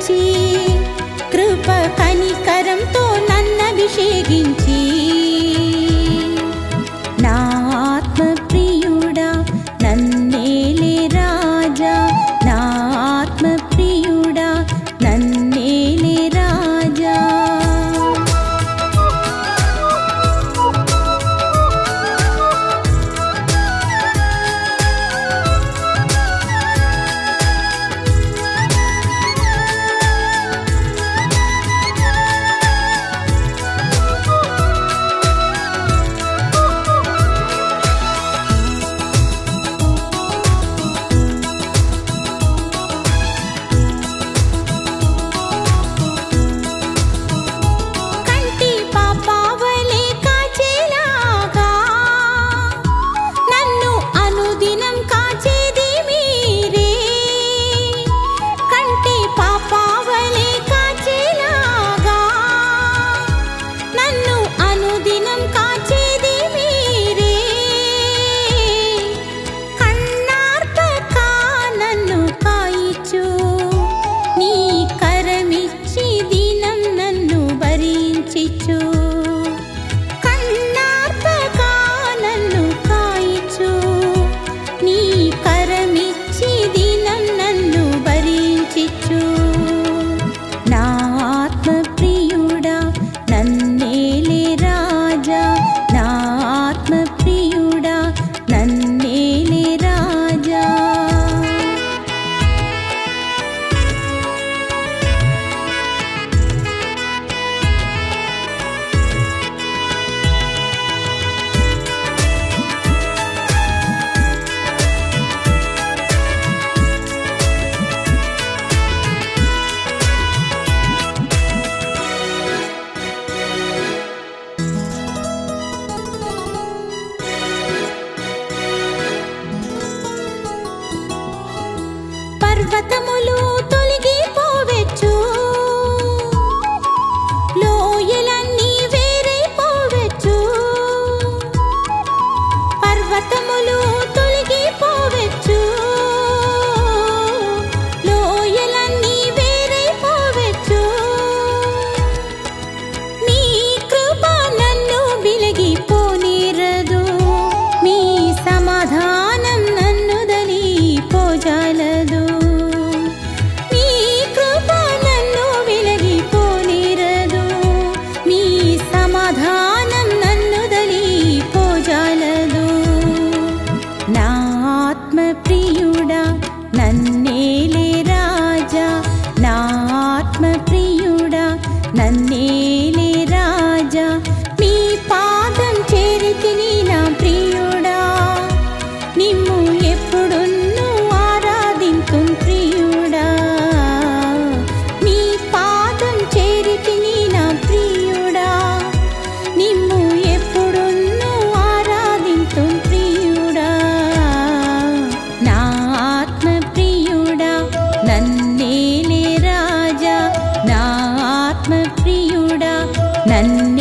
కరుణించి కృప కనికరంతో నన్నభిషేకించి నా ఆత్మ ప్రియుడా నన్నేలే రాజా నా ఆత్మ ప్రియుడా నన్నేలే రాజా పర్వతములు తొలగిపోవచ్చు లోయలన్నీ వేరైపోవచ్చు పర్వతములు తొలగిపోవచ్చు లోయలన్నీ వేరైపోవచ్చు నీ కృప నన్ను వెలిగిపోనిరదు మీ సమాధానం నన్ను దలిపోజాలదు నన్నేలే రాజా నా ఆత్మ ప్రియుడా నన్నేలే రాజా మీ పాదం చేరితిని నా ప్రియుడా నిమ్ము ఎప్పుడున్ను ఆరాధింతుం ప్రియుడా మీ పాదం చేరితిని నా ప్రియుడా నిమ్ము ఎప్పుడున్ను ఆరాధింతుం ప్రియుడా నా ఆత్మ ప్రియుడా నన్నేలే రాజా నా ఆత్మ ప్రియుడా నన్నే